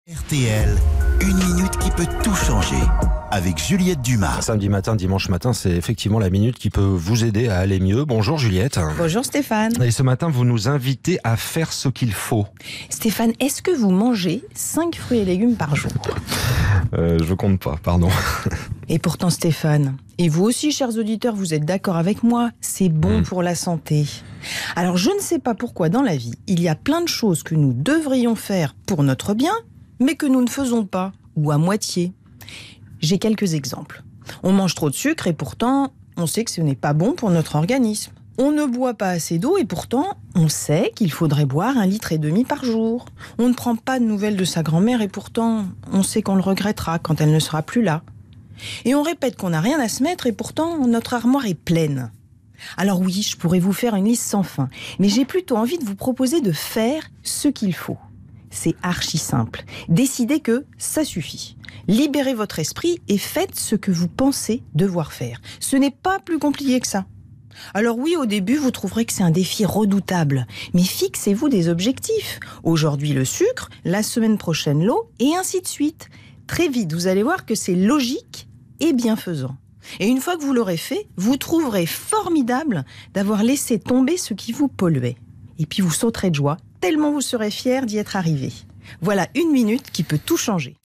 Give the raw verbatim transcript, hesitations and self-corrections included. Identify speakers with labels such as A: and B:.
A: R T L, une minute qui peut tout changer. Avec Juliette Dumas.
B: Samedi matin, dimanche matin, c'est effectivement la minute qui peut vous aider à aller mieux. Bonjour Juliette.
C: Bonjour Stéphane.
B: Et ce matin, vous nous invitez à faire ce qu'il faut.
C: Stéphane, est-ce que vous mangez cinq fruits et légumes par jour?
B: euh, Je compte pas, pardon.
C: Et pourtant Stéphane, et vous aussi chers auditeurs, vous êtes d'accord avec moi, c'est bon mmh. pour la santé. Alors je ne sais pas pourquoi dans la vie, il y a plein de choses que nous devrions faire pour notre bien, mais que nous ne faisons pas, ou à moitié. J'ai quelques exemples. On mange trop de sucre et pourtant, on sait que ce n'est pas bon pour notre organisme. On ne boit pas assez d'eau et pourtant, on sait qu'il faudrait boire un litre et demi par jour. On ne prend pas de nouvelles de sa grand-mère et pourtant, on sait qu'on le regrettera quand elle ne sera plus là. Et on répète qu'on n'a rien à se mettre et pourtant, notre armoire est pleine. Alors oui, je pourrais vous faire une liste sans fin, mais j'ai plutôt envie de vous proposer de faire ce qu'il faut. C'est archi simple. Décidez que ça suffit. Libérez votre esprit et faites ce que vous pensez devoir faire. Ce n'est pas plus compliqué que ça. Alors oui, au début, vous trouverez que c'est un défi redoutable. Mais fixez-vous des objectifs. Aujourd'hui, le sucre, la semaine prochaine, l'eau, et ainsi de suite. Très vite, vous allez voir que c'est logique et bienfaisant. Et une fois que vous l'aurez fait, vous trouverez formidable d'avoir laissé tomber ce qui vous polluait. Et puis vous sauterez de joie, tellement vous serez fiers d'y être arrivé. Voilà une minute qui peut tout changer.